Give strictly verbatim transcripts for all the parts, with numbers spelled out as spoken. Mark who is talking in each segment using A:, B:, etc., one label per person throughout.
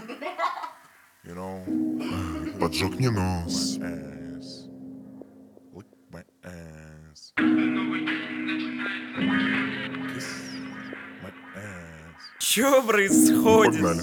A: You know, поджег мне нос. Lick my ass. Kiss my ass.
B: Чё происходит?
A: Погнали.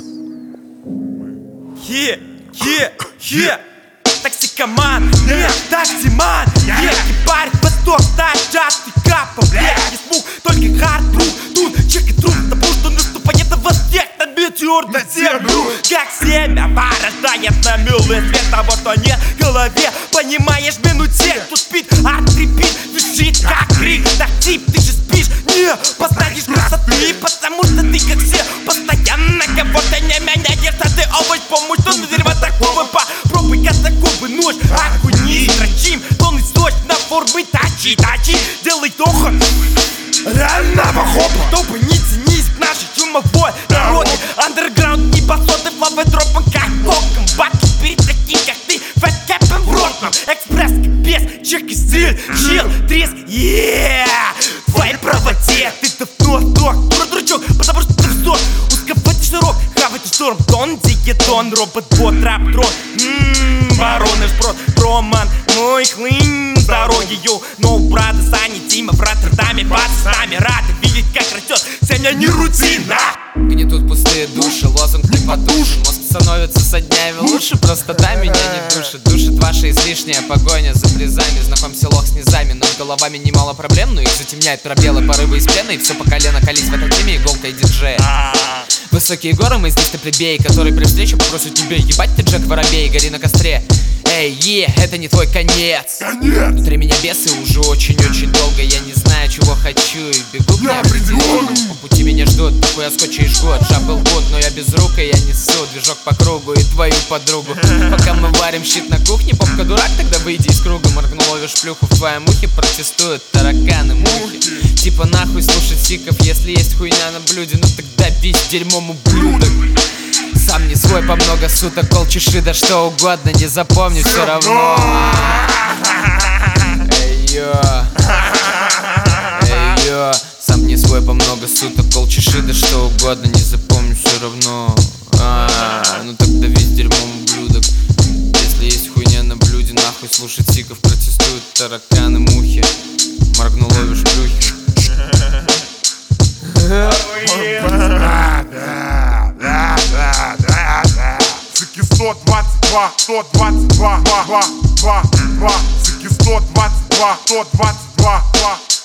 B: Е, е, е! Токсикоман, не, таксиман, не, парень, восток, стать, частый капа, блядь, не смуг, только хардбрук, тут чек и труд, потому что наступает на восток, на метеор, на землю, как семя порождает на милый свет того, что нет в голове, понимаешь, минут семь, тут спит, а трепит, визжит, как крик, так тип, ты же спишь, не, познаешь красоты, потому что ты, как все, постоянно кого-то не меняешь, а ты овощ, помощь, что на дерево такого, попробуй катакубы, нож, окунись, дрочим, полный сочь на формы, тачи, тачи, делай дохо, реального хопа, чтобы не тянись к нашей чумовой дороге, андерграунд, не басоты, флавы дропом, как боком, баки перед таким, как ты, фэткэпом в ротном, экспресс, без, чек и стиль, чил, треск, еее, твоей правоте, ты давно сдох, продручок, потому что ты вздох, узковатый рок, хавайте шторм, тон, дигетон, робот-бот, рап-трон, ммм, вороны шпрот, проман, мой хлынь, с дороги, ю, но брата, Сани, Тима, в Роттердаме, бац, с нами рады видеть, как растет семья, не рутина.
C: Гнетут пустые души, лозунг не подушен, мозг становится со днями лучше, просто да, меня не душит, душит ваша излишняя погоня за близами, знаком селок с низами, но с головами немало проблем, но их затемняют пробелы, порывы из пены, и все по колено колись в этой теме иголкой диджея. Высокие горы, мы здесь-то плебеи, которые при встрече попросят тебя ебать ты, Джек Воробей, гори на костре. Эй, е, это не твой конец.
A: Конец!
C: Внутри меня бесы уже очень-очень долго. Я не знаю, чего хочу и бегу к неопределенному. По пути меня ждут, такой я скотча и жгут. Жабл гуд, но я без рук, и я несу движок по кругу и твою подругу. Пока мы варим щит на кухне, попка дурак, тогда выйди из круга. Моргну, ловишь плюху в твоем ухе, протестуют тараканы, мухи. Типа нахуй слушать сиков, если есть хуйня на блюде, ну тогда бить дерьмом ублюдок. Сам не свой по много суток, кол чеши, да что угодно, не запомню все равно. Эй, йо. Эй, йо. Сам не свой по много суток, кол чеши, да что угодно, не запомню все равно. А, ну тогда весь дерьмом ублюдок. Если есть хуйня на блюде, нахуй слушать сиков, протестуют тараканы, мухи. Моргну, ловишь плюхи.
A: сто двадцать два, сто двадцать два, два, два, два, два, сто двадцать два, сто двадцать два, два.